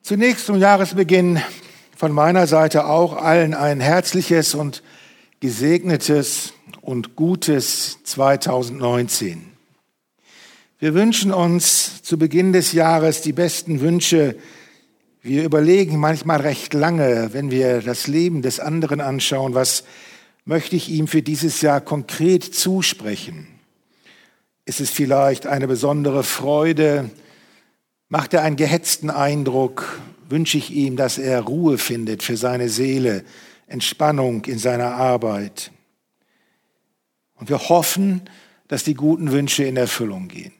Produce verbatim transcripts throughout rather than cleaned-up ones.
Zunächst zum Jahresbeginn von meiner Seite auch allen ein herzliches und gesegnetes und gutes zweitausendneunzehn. Wir wünschen uns zu Beginn des Jahres die besten Wünsche. Wir überlegen manchmal recht lange, wenn wir das Leben des anderen anschauen, was möchte ich ihm für dieses Jahr konkret zusprechen? Ist es vielleicht eine besondere Freude? Macht er einen gehetzten Eindruck? Wünsche ich ihm, dass er Ruhe findet für seine Seele, Entspannung in seiner Arbeit? Und wir hoffen, dass die guten Wünsche in Erfüllung gehen.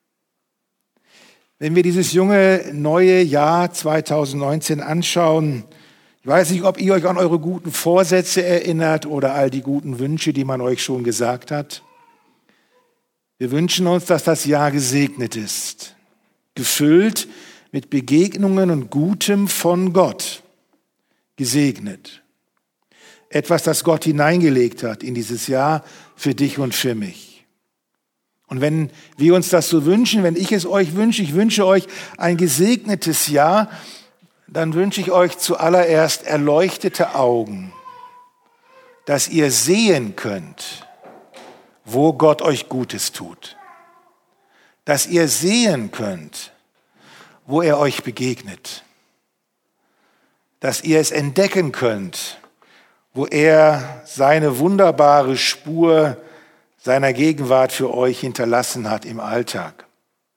Wenn wir dieses junge, neue Jahr zweitausendneunzehn anschauen, ich weiß nicht, ob ihr euch an eure guten Vorsätze erinnert oder all die guten Wünsche, die man euch schon gesagt hat. Wir wünschen uns, dass das Jahr gesegnet ist, gefüllt mit Begegnungen und Gutem von Gott, gesegnet. Etwas, das Gott hineingelegt hat in dieses Jahr für dich und für mich. Und wenn wir uns das so wünschen, wenn ich es euch wünsche, ich wünsche euch ein gesegnetes Jahr, dann wünsche ich euch zuallererst erleuchtete Augen, dass ihr sehen könnt, wo Gott euch Gutes tut. Dass ihr sehen könnt, wo er euch begegnet. Dass ihr es entdecken könnt, wo er seine wunderbare Spur seiner Gegenwart für euch hinterlassen hat im Alltag.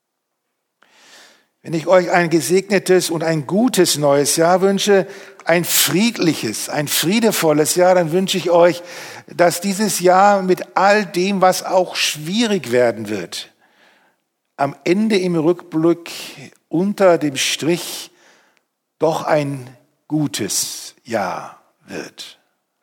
Wenn ich euch ein gesegnetes und ein gutes neues Jahr wünsche, ein friedliches, ein friedevolles Jahr, dann wünsche ich euch, dass dieses Jahr mit all dem, was auch schwierig werden wird, am Ende im Rückblick unter dem Strich doch ein gutes Jahr wird.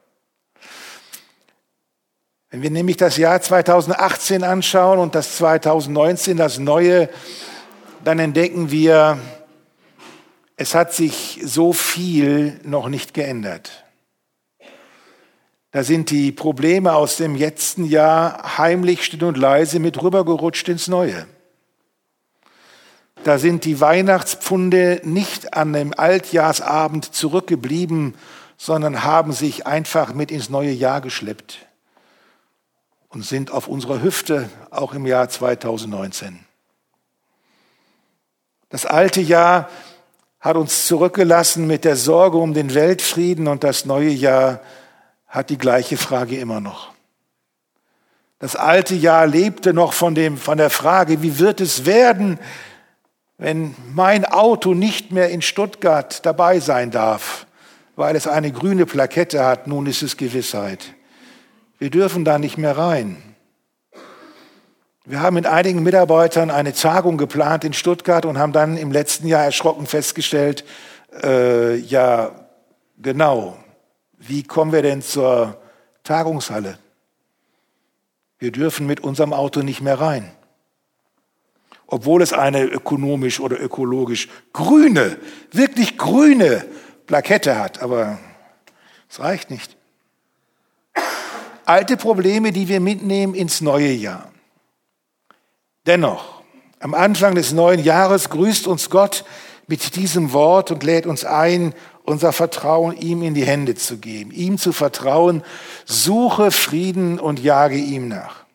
Wenn wir nämlich das Jahr zweitausendachtzehn anschauen und das zweitausendneunzehn, das neue, dann entdecken wir, es hat sich so viel noch nicht geändert. Da sind die Probleme aus dem letzten Jahr heimlich, still und leise mit rübergerutscht ins Neue. Da sind die Weihnachtspfunde nicht an dem Altjahrsabend zurückgeblieben, sondern haben sich einfach mit ins neue Jahr geschleppt und sind auf unserer Hüfte auch im Jahr zweitausendneunzehn. Das alte Jahr hat uns zurückgelassen mit der Sorge um den Weltfrieden und das neue Jahr hat die gleiche Frage immer noch. Das alte Jahr lebte noch von dem, von der Frage, wie wird es werden, wenn mein Auto nicht mehr in Stuttgart dabei sein darf, weil es eine grüne Plakette hat, nun ist es Gewissheit. Wir dürfen da nicht mehr rein. Wir haben mit einigen Mitarbeitern eine Tagung geplant in Stuttgart und haben dann im letzten Jahr erschrocken festgestellt, äh, ja, genau, wie kommen wir denn zur Tagungshalle? Wir dürfen mit unserem Auto nicht mehr rein. Obwohl es eine ökonomisch oder ökologisch grüne, wirklich grüne Plakette hat, aber es reicht nicht. Alte Probleme, die wir mitnehmen ins neue Jahr. Dennoch, am Anfang des neuen Jahres grüßt uns Gott mit diesem Wort und lädt uns ein, unser Vertrauen ihm in die Hände zu geben, ihm zu vertrauen, suche Frieden und jage ihm nach.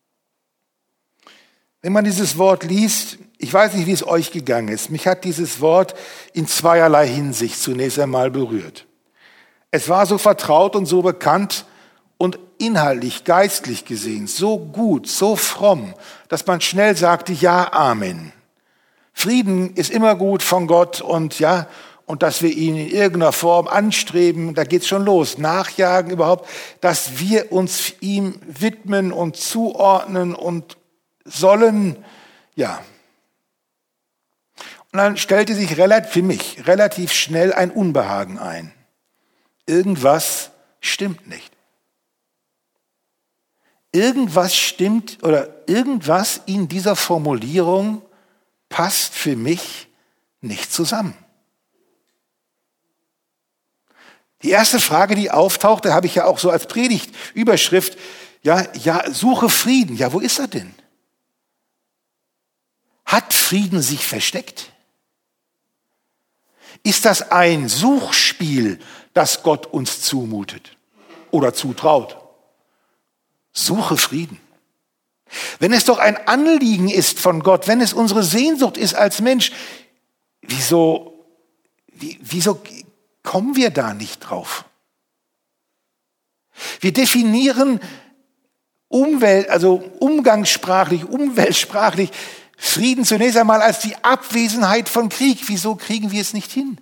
Wenn man dieses Wort liest, ich weiß nicht, wie es euch gegangen ist, mich hat dieses Wort in zweierlei Hinsicht zunächst einmal berührt. Es war so vertraut und so bekannt und inhaltlich, geistlich gesehen, so gut, so fromm, dass man schnell sagte, ja, Amen. Frieden ist immer gut von Gott und ja, und dass wir ihn in irgendeiner Form anstreben, da geht's schon los. Nachjagen überhaupt, dass wir uns ihm widmen und zuordnen und sollen, ja. Und dann stellte sich relativ, für mich relativ schnell ein Unbehagen ein. Irgendwas stimmt nicht. Irgendwas stimmt oder irgendwas in dieser Formulierung passt für mich nicht zusammen. Die erste Frage, die auftauchte, habe ich ja auch so als Predigtüberschrift, ja, ja, suche Frieden. Ja, wo ist er denn? Hat Frieden sich versteckt? Ist das ein Suchspiel, das Gott uns zumutet oder zutraut? Suche Frieden. Wenn es doch ein Anliegen ist von Gott, wenn es unsere Sehnsucht ist als Mensch, wieso, wie, wieso kommen wir da nicht drauf? Wir definieren Umwelt, also umgangssprachlich, umweltsprachlich, Frieden zunächst einmal als die Abwesenheit von Krieg. Wieso kriegen wir es nicht hin?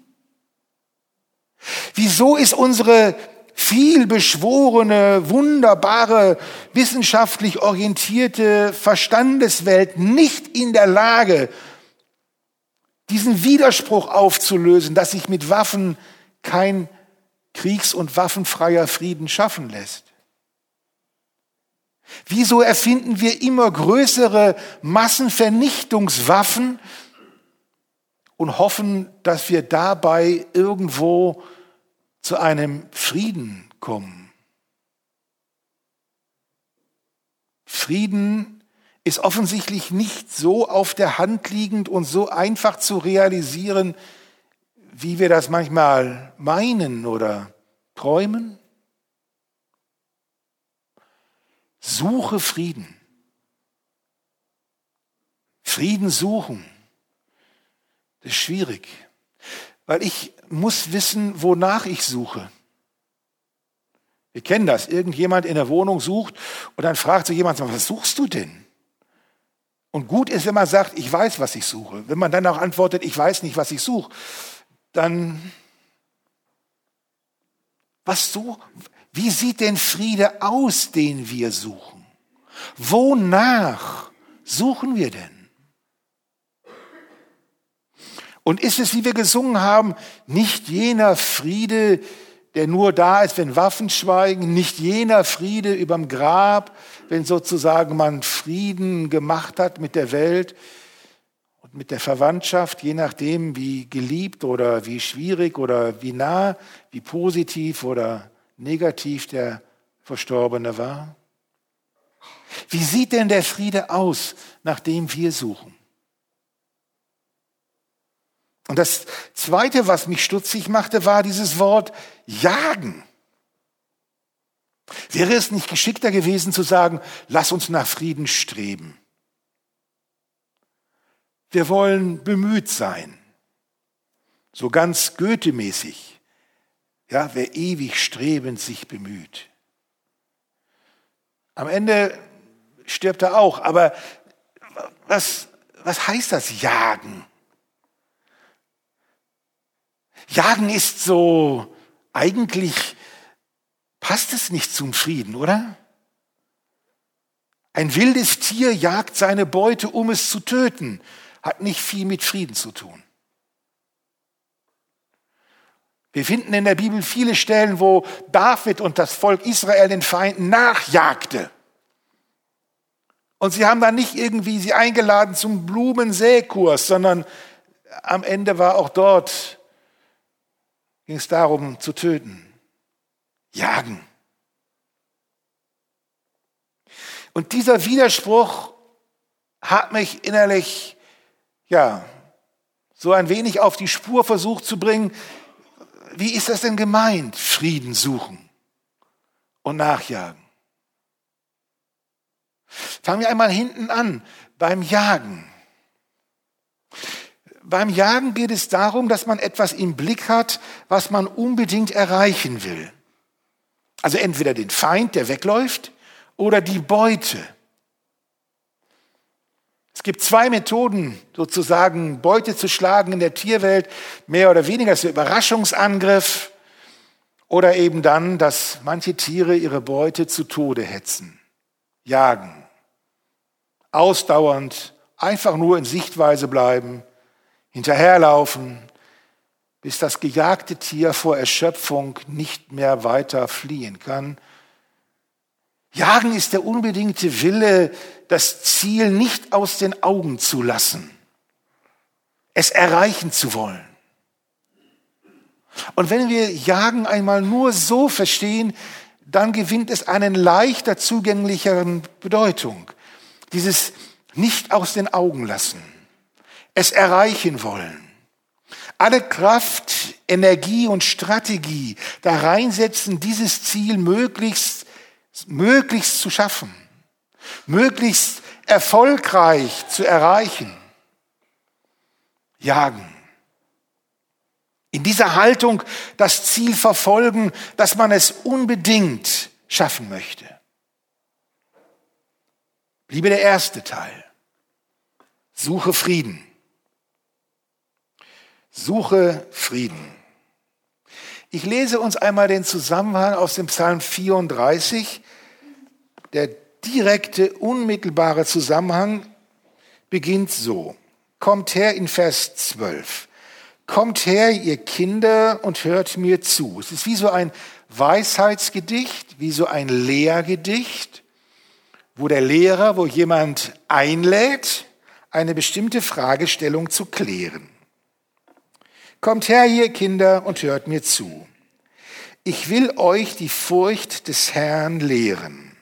Wieso ist unsere vielbeschworene, wunderbare, wissenschaftlich orientierte Verstandeswelt nicht in der Lage, diesen Widerspruch aufzulösen, dass sich mit Waffen kein kriegs- und waffenfreier Frieden schaffen lässt? Wieso erfinden wir immer größere Massenvernichtungswaffen und hoffen, dass wir dabei irgendwo zu einem Frieden kommen? Frieden ist offensichtlich nicht so auf der Hand liegend und so einfach zu realisieren, wie wir das manchmal meinen oder träumen. Suche Frieden. Frieden suchen. Das ist schwierig, weil ich muss wissen, wonach ich suche. Wir kennen das. Irgendjemand in der Wohnung sucht und dann fragt sich jemand, was suchst du denn? Und gut ist, wenn man sagt, ich weiß, was ich suche. Wenn man dann auch antwortet, ich weiß nicht, was ich suche, dann was so, wie sieht denn Friede aus, den wir suchen? Wonach suchen wir denn? Und ist es, wie wir gesungen haben, nicht jener Friede, der nur da ist, wenn Waffen schweigen, nicht jener Friede überm Grab, wenn sozusagen man Frieden gemacht hat mit der Welt und mit der Verwandtschaft, je nachdem, wie geliebt oder wie schwierig oder wie nah, wie positiv oder negativ der Verstorbene war? Wie sieht denn der Friede aus, nach dem wir suchen? Und das Zweite, was mich stutzig machte, war dieses Wort jagen. Wäre es nicht geschickter gewesen zu sagen, lass uns nach Frieden streben? Wir wollen bemüht sein, so ganz Goethe-mäßig. Ja, wer ewig strebend sich bemüht. Am Ende stirbt er auch, aber was, was heißt das Jagen? Jagen ist so, eigentlich passt es nicht zum Frieden, oder? Ein wildes Tier jagt seine Beute, um es zu töten, hat nicht viel mit Frieden zu tun. Wir finden in der Bibel viele Stellen, wo David und das Volk Israel den Feinden nachjagte. Und sie haben dann nicht irgendwie sie eingeladen zum Blumensäkurs, sondern am Ende war auch dort, ging es darum zu töten. Jagen. Und dieser Widerspruch hat mich innerlich, ja, so ein wenig auf die Spur versucht zu bringen. Wie ist das denn gemeint? Frieden suchen und nachjagen. Fangen wir einmal hinten an, beim Jagen. Beim Jagen geht es darum, dass man etwas im Blick hat, was man unbedingt erreichen will. Also entweder den Feind, der wegläuft, oder die Beute. Es gibt zwei Methoden, sozusagen Beute zu schlagen in der Tierwelt, mehr oder weniger ist der Überraschungsangriff oder eben dann, dass manche Tiere ihre Beute zu Tode hetzen, jagen, ausdauernd, einfach nur in Sichtweise bleiben, hinterherlaufen, bis das gejagte Tier vor Erschöpfung nicht mehr weiter fliehen kann. Jagen ist der unbedingte Wille, das Ziel nicht aus den Augen zu lassen, es erreichen zu wollen. Und wenn wir Jagen einmal nur so verstehen, dann gewinnt es einen leichter zugänglicheren Bedeutung. Dieses nicht aus den Augen lassen, es erreichen wollen. Alle Kraft, Energie und Strategie da reinsetzen, dieses Ziel möglichst, möglichst zu schaffen, möglichst erfolgreich zu erreichen. Jagen. In dieser Haltung das Ziel verfolgen, dass man es unbedingt schaffen möchte. Bliebe der erste Teil. Suche Frieden. Suche Frieden. Ich lese uns einmal den Zusammenhang aus dem Psalm vierunddreißig. Der direkte, unmittelbare Zusammenhang beginnt so. Kommt her in Vers zwölf. Kommt her, ihr Kinder, und hört mir zu. Es ist wie so ein Weisheitsgedicht, wie so ein Lehrgedicht, wo der Lehrer, wo jemand einlädt, eine bestimmte Fragestellung zu klären. Kommt her, ihr Kinder, und hört mir zu. Ich will euch die Furcht des Herrn lehren.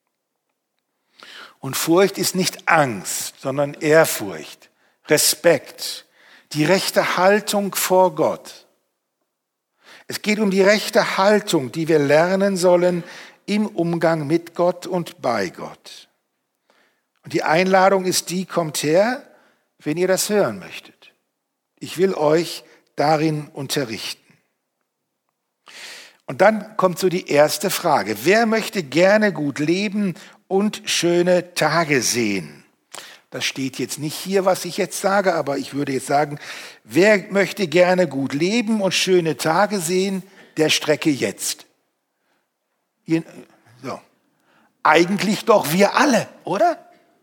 Und Furcht ist nicht Angst, sondern Ehrfurcht, Respekt, die rechte Haltung vor Gott. Es geht um die rechte Haltung, die wir lernen sollen im Umgang mit Gott und bei Gott. Und die Einladung ist die, kommt her, wenn ihr das hören möchtet. Ich will euch darin unterrichten. Und dann kommt so die erste Frage. Wer möchte gerne gut leben und schöne Tage sehen? Das steht jetzt nicht hier, was ich jetzt sage, aber ich würde jetzt sagen, wer möchte gerne gut leben und schöne Tage sehen, der strecke jetzt. Ihr, so. Eigentlich doch wir alle, oder?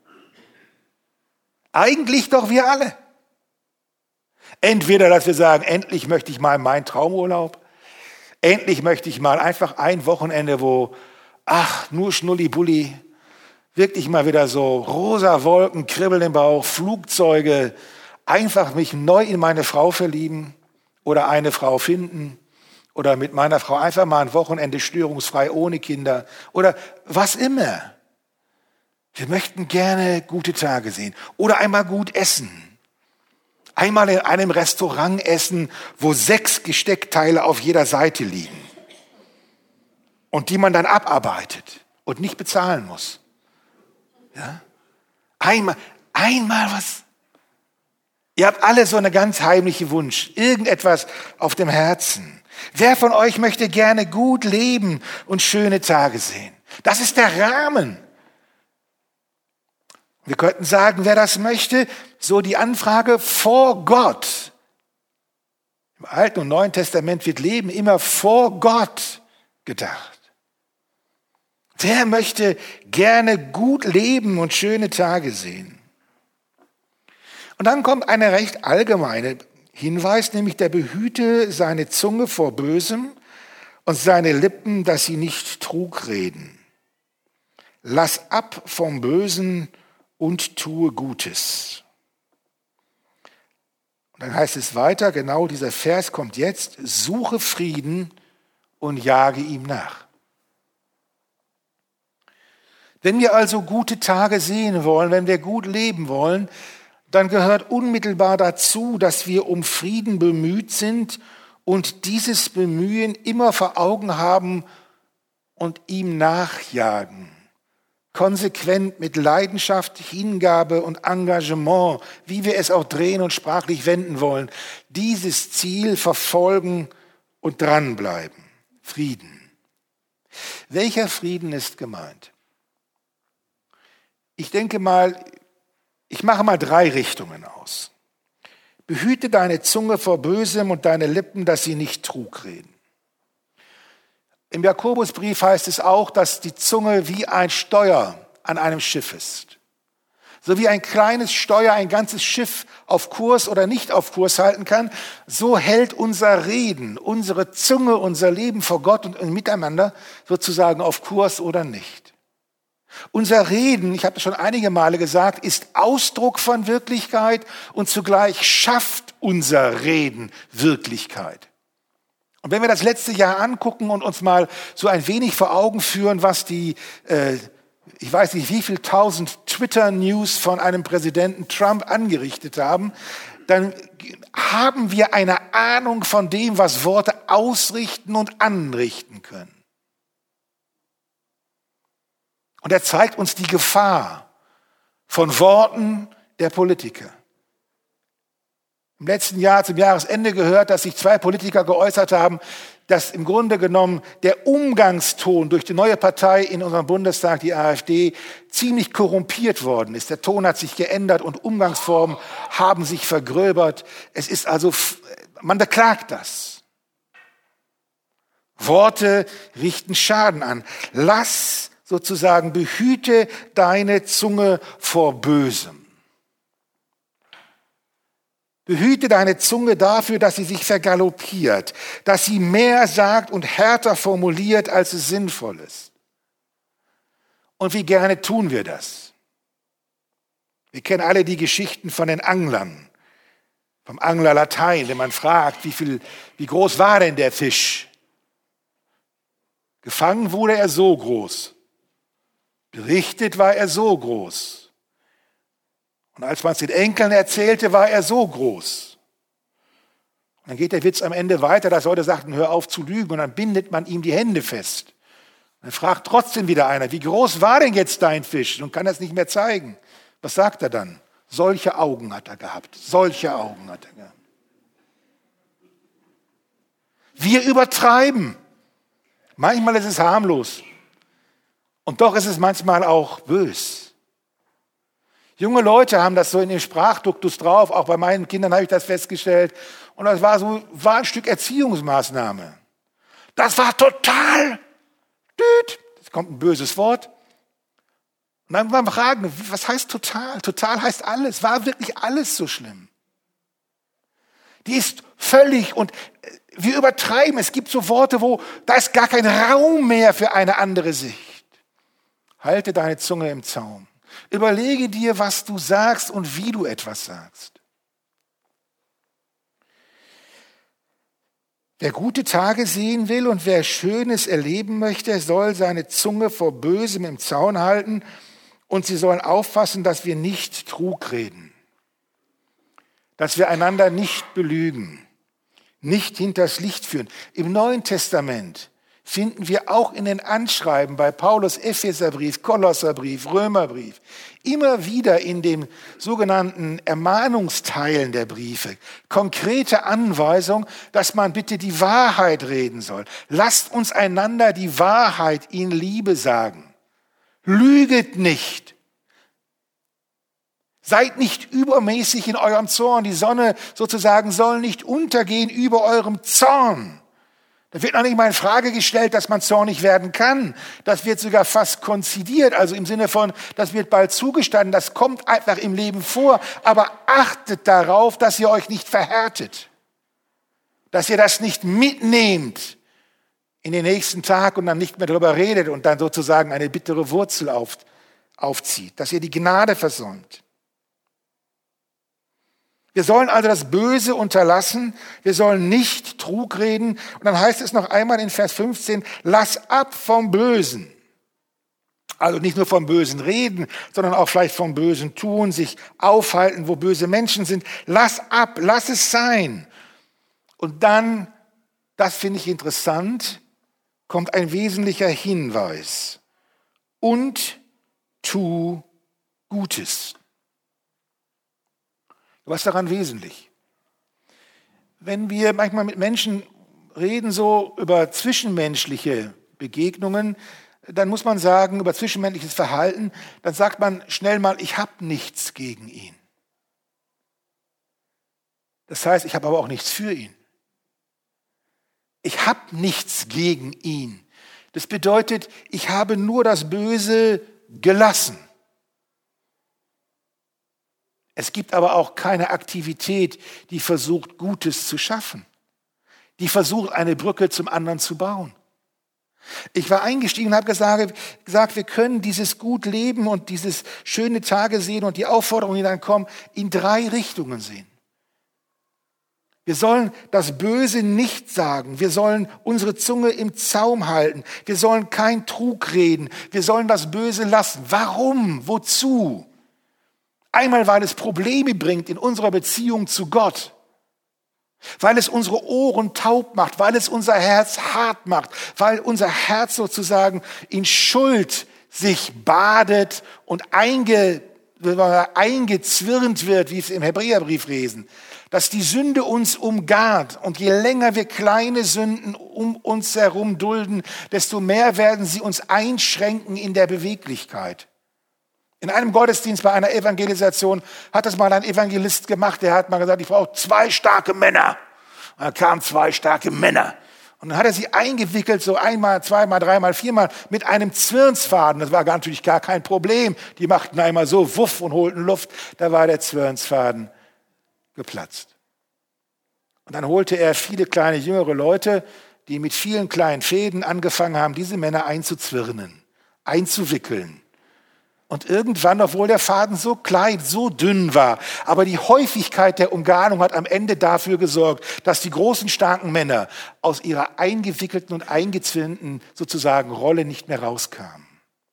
Eigentlich doch wir alle. Entweder, dass wir sagen, endlich möchte ich mal meinen Traumurlaub, endlich möchte ich mal einfach ein Wochenende, wo, ach, nur Schnulli-Bulli, wirklich mal wieder so rosa Wolken, Kribbeln im Bauch, Flugzeuge, einfach mich neu in meine Frau verlieben oder eine Frau finden oder mit meiner Frau einfach mal ein Wochenende störungsfrei ohne Kinder oder was immer. Wir möchten gerne gute Tage sehen oder einmal gut essen. Einmal in einem Restaurant essen, wo sechs Gesteckteile auf jeder Seite liegen und die man dann abarbeitet und nicht bezahlen muss. Ja? Einmal, einmal was. Ihr habt alle so einen ganz heimlichen Wunsch, irgendetwas auf dem Herzen. Wer von euch möchte gerne gut leben und schöne Tage sehen? Das ist der Rahmen. Wir könnten sagen, wer das möchte, so die Anfrage vor Gott. Im Alten und Neuen Testament wird Leben immer vor Gott gedacht. Wer möchte gerne gut leben und schöne Tage sehen? Und dann kommt eine recht allgemeine Hinweis, nämlich der behüte seine Zunge vor Bösem und seine Lippen, dass sie nicht Trug reden. Lass ab vom Bösen und tue Gutes. Und dann heißt es weiter, genau dieser Vers kommt jetzt, suche Frieden und jage ihm nach. Wenn wir also gute Tage sehen wollen, wenn wir gut leben wollen, dann gehört unmittelbar dazu, dass wir um Frieden bemüht sind und dieses Bemühen immer vor Augen haben und ihm nachjagen. Konsequent mit Leidenschaft, Hingabe und Engagement, wie wir es auch drehen und sprachlich wenden wollen, dieses Ziel verfolgen und dranbleiben. Frieden. Welcher Frieden ist gemeint? Ich denke mal, ich mache mal drei Richtungen aus. Behüte deine Zunge vor Bösem und deine Lippen, dass sie nicht Trug reden. Im Jakobusbrief heißt es auch, dass die Zunge wie ein Steuer an einem Schiff ist. So wie ein kleines Steuer ein ganzes Schiff auf Kurs oder nicht auf Kurs halten kann, so hält unser Reden, unsere Zunge, unser Leben vor Gott und miteinander sozusagen auf Kurs oder nicht. Unser Reden, ich habe es schon einige Male gesagt, ist Ausdruck von Wirklichkeit und zugleich schafft unser Reden Wirklichkeit. Und wenn wir das letzte Jahr angucken und uns mal so ein wenig vor Augen führen, was die, äh, ich weiß nicht wie viel tausend Twitter-News von einem Präsidenten Trump angerichtet haben, dann haben wir eine Ahnung von dem, was Worte ausrichten und anrichten können. Und er zeigt uns die Gefahr von Worten der Politiker. Im letzten Jahr zum Jahresende gehört, dass sich zwei Politiker geäußert haben, dass im Grunde genommen der Umgangston durch die neue Partei in unserem Bundestag, die AfD, ziemlich korrumpiert worden ist. Der Ton hat sich geändert und Umgangsformen haben sich vergröbert. Es ist also, man beklagt das. Worte richten Schaden an. Lass sozusagen, behüte deine Zunge vor Bösem. Behüte deine Zunge dafür, dass sie sich vergaloppiert, dass sie mehr sagt und härter formuliert, als es sinnvoll ist. Und wie gerne tun wir das? Wir kennen alle die Geschichten von den Anglern, vom Angler Latein, wenn man fragt, wie viel, wie groß war denn der Fisch? Gefangen wurde er so groß. Berichtet war er so groß. Und als man es den Enkeln erzählte, war er so groß. Und dann geht der Witz am Ende weiter, dass Leute sagten, hör auf zu lügen. Und dann bindet man ihm die Hände fest. Dann fragt trotzdem wieder einer, wie groß war denn jetzt dein Fisch? Und kann das nicht mehr zeigen. Was sagt er dann? Solche Augen hat er gehabt. Solche Augen hat er gehabt. Wir übertreiben. Manchmal ist es harmlos. Und doch ist es manchmal auch bös. Junge Leute haben das so in dem Sprachduktus drauf, auch bei meinen Kindern habe ich das festgestellt. Und das war so war ein Stück Erziehungsmaßnahme. Das war total, düt, jetzt kommt ein böses Wort. Und dann mal fragen, was heißt total? Total heißt alles. War wirklich alles so schlimm? Die ist völlig, und wir übertreiben. Es gibt so Worte, wo da ist gar kein Raum mehr für eine andere Sicht. Halte deine Zunge im Zaum. Überlege dir, was du sagst und wie du etwas sagst. Wer gute Tage sehen will und wer Schönes erleben möchte, soll seine Zunge vor Bösem im Zaun halten, und sie sollen aufpassen, dass wir nicht Trug reden, dass wir einander nicht belügen, nicht hinters Licht führen. Im Neuen Testament finden wir auch in den Anschreiben bei Paulus, Epheserbrief, Kolosserbrief, Römerbrief, immer wieder in den sogenannten Ermahnungsteilen der Briefe konkrete Anweisungen, dass man bitte die Wahrheit reden soll. Lasst uns einander die Wahrheit in Liebe sagen. Lüget nicht. Seid nicht übermäßig in eurem Zorn. Die Sonne sozusagen soll nicht untergehen über eurem Zorn. Da wird noch nicht mal in Frage gestellt, dass man zornig werden kann. Das wird sogar fast konzidiert, also im Sinne von, das wird bald zugestanden, das kommt einfach im Leben vor. Aber achtet darauf, dass ihr euch nicht verhärtet, dass ihr das nicht mitnehmt in den nächsten Tag und dann nicht mehr darüber redet und dann sozusagen eine bittere Wurzel auf, aufzieht, dass ihr die Gnade versäumt. Wir sollen also das Böse unterlassen, wir sollen nicht Trug reden. Und dann heißt es noch einmal in Vers fünfzehn, lass ab vom Bösen. Also nicht nur vom Bösen reden, sondern auch vielleicht vom Bösen tun, sich aufhalten, wo böse Menschen sind. Lass ab, lass es sein. Und dann, das finde ich interessant, kommt ein wesentlicher Hinweis. Und tu Gutes. Was ist daran wesentlich? Wenn wir manchmal mit Menschen reden, so über zwischenmenschliche Begegnungen, dann muss man sagen, über zwischenmenschliches Verhalten, dann sagt man schnell mal, ich habe nichts gegen ihn. Das heißt, ich habe aber auch nichts für ihn. Ich habe nichts gegen ihn. Das bedeutet, ich habe nur das Böse gelassen. Es gibt aber auch keine Aktivität, die versucht, Gutes zu schaffen, die versucht, eine Brücke zum anderen zu bauen. Ich war eingestiegen und habe gesagt, gesagt, wir können dieses gut leben und dieses schöne Tage sehen und die Aufforderungen, die dann kommen, in drei Richtungen sehen. Wir sollen das Böse nicht sagen. Wir sollen unsere Zunge im Zaum halten. Wir sollen kein Trug reden. Wir sollen das Böse lassen. Warum? Wozu? Einmal, weil es Probleme bringt in unserer Beziehung zu Gott. Weil es unsere Ohren taub macht, weil es unser Herz hart macht, weil unser Herz sozusagen in Schuld sich badet und einge, eingezwirnt wird, wie es im Hebräerbrief lesen. Dass die Sünde uns umgarnt und je länger wir kleine Sünden um uns herum dulden, desto mehr werden sie uns einschränken in der Beweglichkeit. In einem Gottesdienst bei einer Evangelisation hat das mal ein Evangelist gemacht, der hat mal gesagt, ich brauche zwei starke Männer. Und dann kamen zwei starke Männer. Und dann hat er sie eingewickelt, so einmal, zweimal, dreimal, viermal mit einem Zwirnsfaden. Das war natürlich gar kein Problem. Die machten einmal so wuff und holten Luft. Da war der Zwirnsfaden geplatzt. Und dann holte er viele kleine jüngere Leute, die mit vielen kleinen Fäden angefangen haben, diese Männer einzuzwirnen, einzuwickeln. Und irgendwann, obwohl der Faden so klein, so dünn war, aber die Häufigkeit der Umgarnung hat am Ende dafür gesorgt, dass die großen, starken Männer aus ihrer eingewickelten und eingezwirnten sozusagen Rolle nicht mehr rauskamen.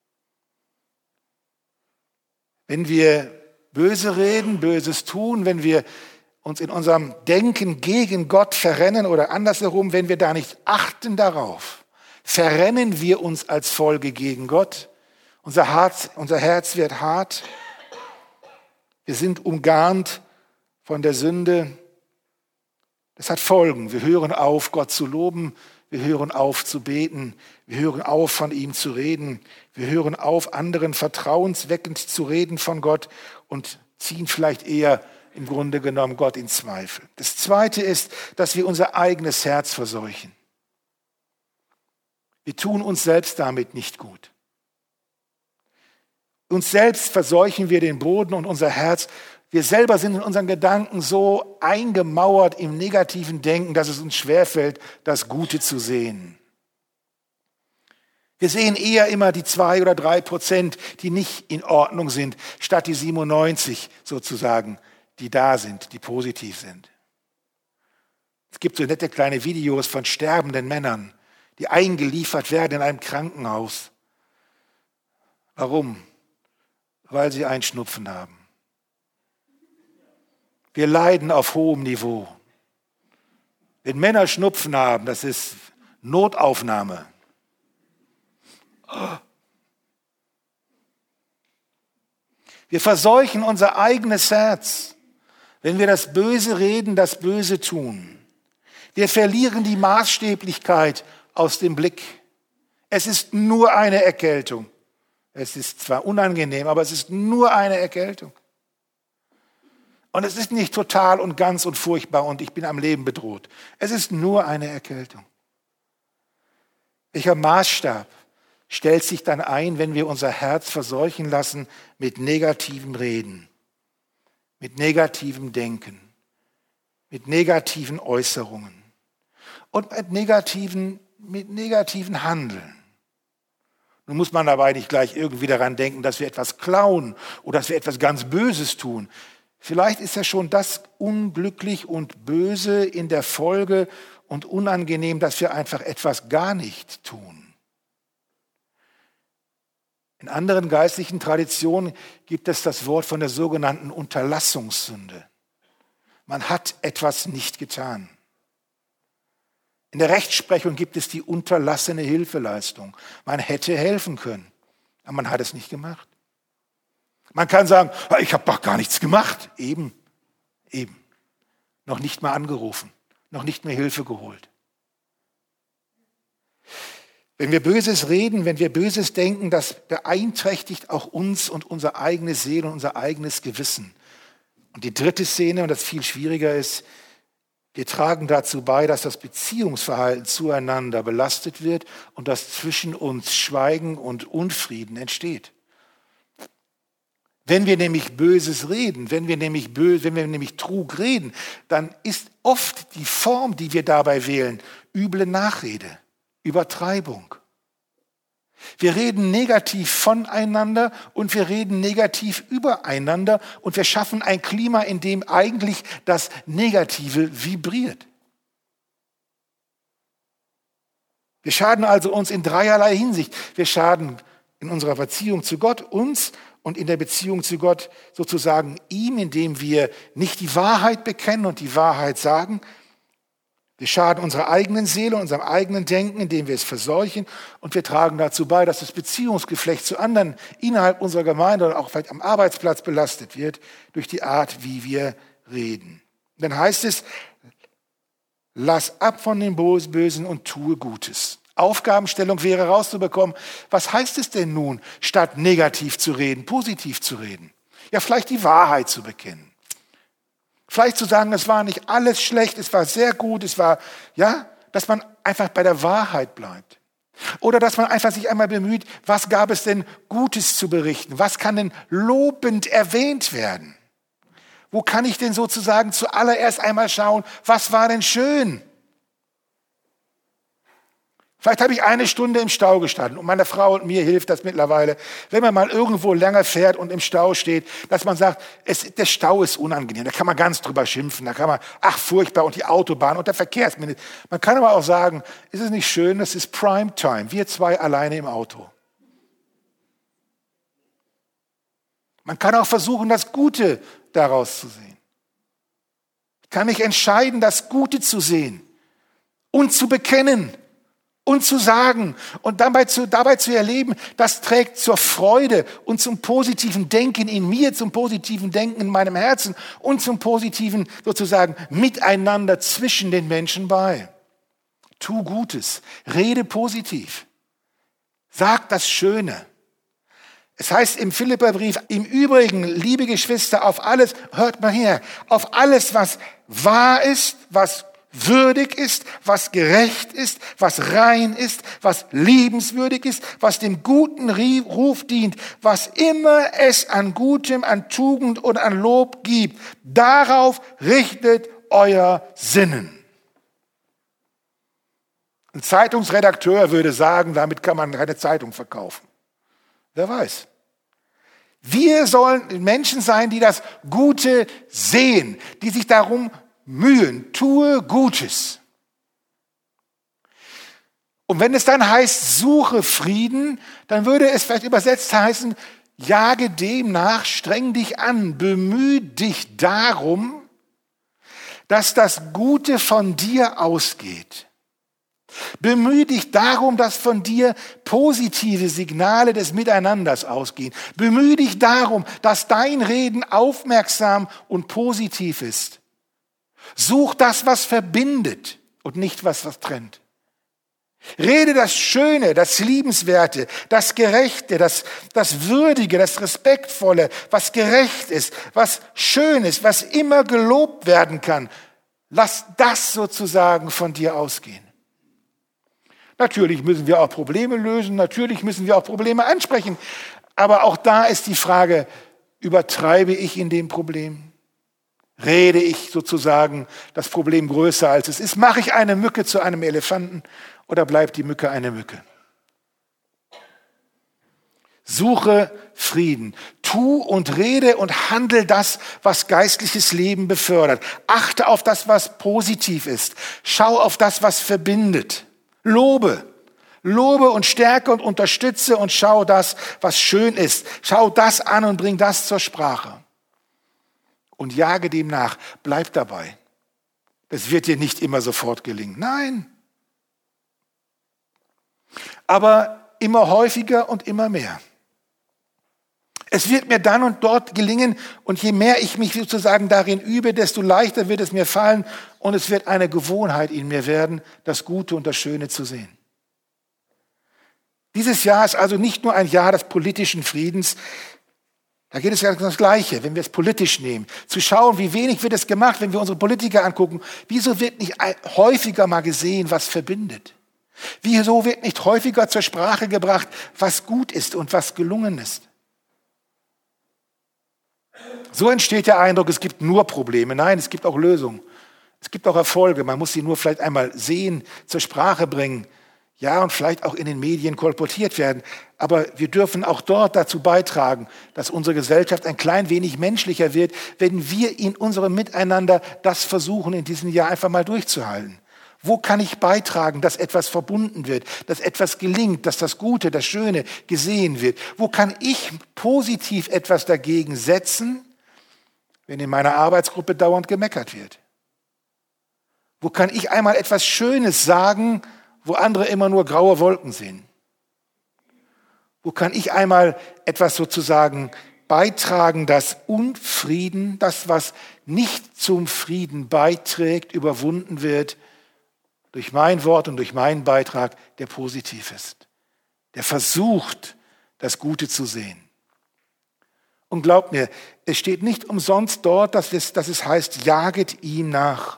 Wenn wir böse reden, Böses tun, wenn wir uns in unserem Denken gegen Gott verrennen oder andersherum, wenn wir da nicht achten darauf, verrennen wir uns als Folge gegen Gott. Unser Herz, unser Herz wird hart. Wir sind umgarnt von der Sünde. Das hat Folgen. Wir hören auf, Gott zu loben. Wir hören auf zu beten. Wir hören auf, von ihm zu reden. Wir hören auf, anderen vertrauensweckend zu reden von Gott und ziehen vielleicht eher im Grunde genommen Gott in Zweifel. Das Zweite ist, dass wir unser eigenes Herz verseuchen. Wir tun uns selbst damit nicht gut. Uns selbst verseuchen wir den Boden und unser Herz. Wir selber sind in unseren Gedanken so eingemauert im negativen Denken, dass es uns schwerfällt, das Gute zu sehen. Wir sehen eher immer die zwei oder drei Prozent, die nicht in Ordnung sind, statt die siebenundneunzig sozusagen, die da sind, die positiv sind. Es gibt so nette kleine Videos von sterbenden Männern, die eingeliefert werden in einem Krankenhaus. Warum? Weil sie einen Schnupfen haben. Wir leiden auf hohem Niveau. Wenn Männer Schnupfen haben, das ist Notaufnahme. Wir verseuchen unser eigenes Herz, wenn wir das Böse reden, das Böse tun. Wir verlieren die Maßstäblichkeit aus dem Blick. Es ist nur eine Erkältung. Es ist zwar unangenehm, aber es ist nur eine Erkältung. Und es ist nicht total und ganz und furchtbar und ich bin am Leben bedroht. Es ist nur eine Erkältung. Welcher Maßstab stellt sich dann ein, wenn wir unser Herz verseuchen lassen mit negativen Reden, mit negativem Denken, mit negativen Äußerungen und mit negativen, mit negativen Handeln? Nun muss man dabei nicht gleich irgendwie daran denken, dass wir etwas klauen oder dass wir etwas ganz Böses tun. Vielleicht ist ja schon das unglücklich und böse in der Folge und unangenehm, dass wir einfach etwas gar nicht tun. In anderen geistlichen Traditionen gibt es das Wort von der sogenannten Unterlassungssünde. Man hat etwas nicht getan. In der Rechtsprechung gibt es die unterlassene Hilfeleistung. Man hätte helfen können, aber man hat es nicht gemacht. Man kann sagen, ich habe doch gar nichts gemacht. Eben, eben. Noch nicht mal angerufen, noch nicht mehr Hilfe geholt. Wenn wir Böses reden, wenn wir Böses denken, das beeinträchtigt auch uns und unsere eigene Seele und unser eigenes Gewissen. Und die dritte Szene, und das viel schwieriger ist, wir tragen dazu bei, dass das Beziehungsverhalten zueinander belastet wird und dass zwischen uns Schweigen und Unfrieden entsteht. Wenn wir nämlich Böses reden, wenn wir nämlich, böse, wenn wir nämlich Trug reden, dann ist oft die Form, die wir dabei wählen, üble Nachrede, Übertreibung. Wir reden negativ voneinander und wir reden negativ übereinander und wir schaffen ein Klima, in dem eigentlich das Negative vibriert. Wir schaden also uns in dreierlei Hinsicht. Wir schaden in unserer Beziehung zu Gott, uns und in der Beziehung zu Gott sozusagen ihm, indem wir nicht die Wahrheit bekennen und die Wahrheit sagen. Wir schaden unserer eigenen Seele, unserem eigenen Denken, indem wir es verseuchen. Und wir tragen dazu bei, dass das Beziehungsgeflecht zu anderen innerhalb unserer Gemeinde oder auch vielleicht am Arbeitsplatz belastet wird durch die Art, wie wir reden. Und dann heißt es, lass ab von dem Bösen und tue Gutes. Aufgabenstellung wäre rauszubekommen, was heißt es denn nun, statt negativ zu reden, positiv zu reden? Ja, vielleicht die Wahrheit zu bekennen. Vielleicht zu sagen, es war nicht alles schlecht, es war sehr gut, es war, ja, dass man einfach bei der Wahrheit bleibt. Oder dass man einfach sich einmal bemüht, was gab es denn Gutes zu berichten? Was kann denn lobend erwähnt werden? Wo kann ich denn sozusagen zuallererst einmal schauen, was war denn schön? Vielleicht habe ich eine Stunde im Stau gestanden und meiner Frau und mir hilft das mittlerweile, wenn man mal irgendwo länger fährt und im Stau steht, dass man sagt, es, der Stau ist unangenehm, da kann man ganz drüber schimpfen, da kann man, ach furchtbar und die Autobahn und der Verkehrsminister. Man kann aber auch sagen, ist es nicht schön, es ist Primetime, wir zwei alleine im Auto. Man kann auch versuchen, das Gute daraus zu sehen. Kann ich entscheiden, das Gute zu sehen und zu bekennen. Und zu sagen und dabei zu, dabei zu erleben, das trägt zur Freude und zum positiven Denken in mir, zum positiven Denken in meinem Herzen und zum positiven sozusagen Miteinander zwischen den Menschen bei. Tu Gutes, rede positiv, sag das Schöne. Es heißt im Philipperbrief, im Übrigen, liebe Geschwister, auf alles, hört mal her, auf alles, was wahr ist, was würdig ist, was gerecht ist, was rein ist, was liebenswürdig ist, was dem guten Ruf dient, was immer es an Gutem, an Tugend und an Lob gibt. Darauf richtet euer Sinnen. Ein Zeitungsredakteur würde sagen, damit kann man keine Zeitung verkaufen. Wer weiß. Wir sollen Menschen sein, die das Gute sehen, die sich darum mühen, tue Gutes. Und wenn es dann heißt, suche Frieden, dann würde es vielleicht übersetzt heißen, jage dem nach, streng dich an, bemühe dich darum, dass das Gute von dir ausgeht. Bemühe dich darum, dass von dir positive Signale des Miteinanders ausgehen. Bemühe dich darum, dass dein Reden aufmerksam und positiv ist. Such das, was verbindet und nicht was, was trennt. Rede das Schöne, das Liebenswerte, das Gerechte, das, das Würdige, das Respektvolle, was gerecht ist, was schön ist, was immer gelobt werden kann. Lass das sozusagen von dir ausgehen. Natürlich müssen wir auch Probleme lösen, natürlich müssen wir auch Probleme ansprechen. Aber auch da ist die Frage, übertreibe ich in dem Problem? Rede ich sozusagen das Problem größer als es ist? Mache ich eine Mücke zu einem Elefanten oder bleibt die Mücke eine Mücke? Suche Frieden. Tu und rede und handle das, was geistliches Leben befördert. Achte auf das, was positiv ist. Schau auf das, was verbindet. Lobe. Lobe und stärke und unterstütze und schau das, was schön ist. Schau das an und bring das zur Sprache. Und jage dem nach. Bleib dabei. Das wird dir nicht immer sofort gelingen. Nein. Aber immer häufiger und immer mehr. Es wird mir dann und dort gelingen und je mehr ich mich sozusagen darin übe, desto leichter wird es mir fallen und es wird eine Gewohnheit in mir werden, das Gute und das Schöne zu sehen. Dieses Jahr ist also nicht nur ein Jahr des politischen Friedens. Da geht es ja um das Gleiche, wenn wir es politisch nehmen. Zu schauen, wie wenig wird es gemacht, wenn wir unsere Politiker angucken. Wieso wird nicht häufiger mal gesehen, was verbindet? Wieso wird nicht häufiger zur Sprache gebracht, was gut ist und was gelungen ist? So entsteht der Eindruck, es gibt nur Probleme. Nein, es gibt auch Lösungen. Es gibt auch Erfolge. Man muss sie nur vielleicht einmal sehen, zur Sprache bringen. Ja, und vielleicht auch in den Medien kolportiert werden. Aber wir dürfen auch dort dazu beitragen, dass unsere Gesellschaft ein klein wenig menschlicher wird, wenn wir in unserem Miteinander das versuchen, in diesem Jahr einfach mal durchzuhalten. Wo kann ich beitragen, dass etwas verbunden wird, dass etwas gelingt, dass das Gute, das Schöne gesehen wird? Wo kann ich positiv etwas dagegen setzen, wenn in meiner Arbeitsgruppe dauernd gemeckert wird? Wo kann ich einmal etwas Schönes sagen, wo andere immer nur graue Wolken sehen? Wo kann ich einmal etwas sozusagen beitragen, dass Unfrieden, das, was nicht zum Frieden beiträgt, überwunden wird durch mein Wort und durch meinen Beitrag, der positiv ist, der versucht, das Gute zu sehen. Und glaubt mir, es steht nicht umsonst dort, dass es, dass es heißt, jaget ihm nach.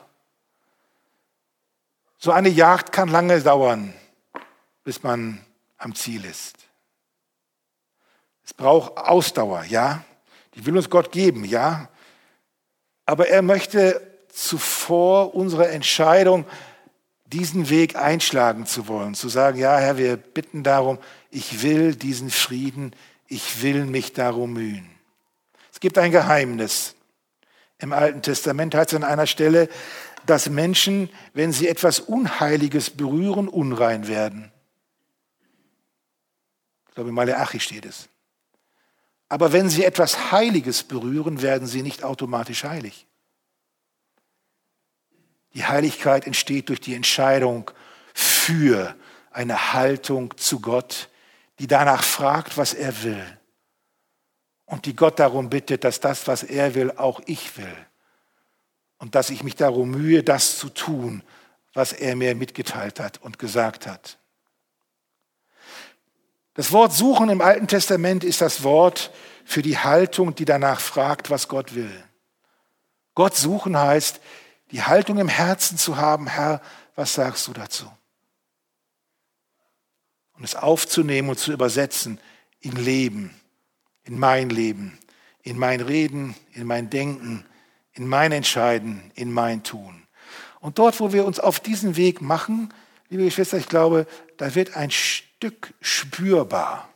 So eine Jagd kann lange dauern, bis man am Ziel ist. Es braucht Ausdauer, ja. Die will uns Gott geben, ja. Aber er möchte zuvor unsere Entscheidung, diesen Weg einschlagen zu wollen, zu sagen, ja Herr, wir bitten darum, ich will diesen Frieden, ich will mich darum mühen. Es gibt ein Geheimnis. Im Alten Testament heißt es an einer Stelle, dass Menschen, wenn sie etwas Unheiliges berühren, unrein werden. Ich glaube, in Maleachi steht es. Aber wenn sie etwas Heiliges berühren, werden sie nicht automatisch heilig. Die Heiligkeit entsteht durch die Entscheidung für eine Haltung zu Gott, die danach fragt, was er will. Und die Gott darum bittet, dass das, was er will, auch ich will. Und dass ich mich darum mühe, das zu tun, was er mir mitgeteilt hat und gesagt hat. Das Wort suchen im Alten Testament ist das Wort für die Haltung, die danach fragt, was Gott will. Gott suchen heißt, die Haltung im Herzen zu haben, Herr, was sagst du dazu? Und es aufzunehmen und zu übersetzen in Leben, in mein Leben, in mein Reden, in mein Denken, in mein Entscheiden, in mein Tun. Und dort, wo wir uns auf diesen Weg machen, liebe Geschwister, ich glaube, da wird ein Stück spürbar,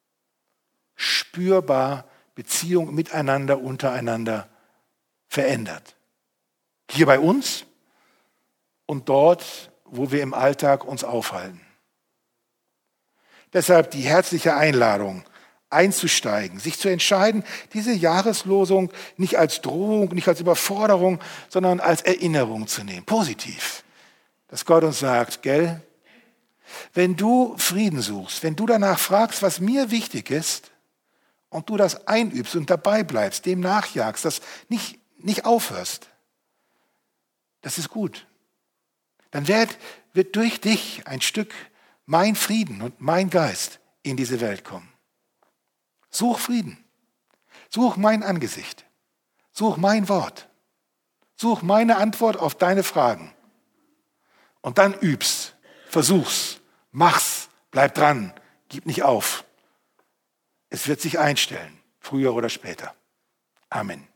spürbar Beziehung miteinander, untereinander verändert. Hier bei uns und dort, wo wir im Alltag uns aufhalten. Deshalb die herzliche Einladung, einzusteigen, sich zu entscheiden, diese Jahreslosung nicht als Drohung, nicht als Überforderung, sondern als Erinnerung zu nehmen. Positiv. Dass Gott uns sagt, gell, wenn du Frieden suchst, wenn du danach fragst, was mir wichtig ist, und du das einübst und dabei bleibst, dem nachjagst, das nicht, nicht aufhörst, das ist gut. Dann wird, wird durch dich ein Stück mein Frieden und mein Geist in diese Welt kommen. Such Frieden. Such mein Angesicht. Such mein Wort. Such meine Antwort auf deine Fragen. Und dann übst, versuch's, mach's, bleib dran, gib nicht auf. Es wird sich einstellen, früher oder später. Amen.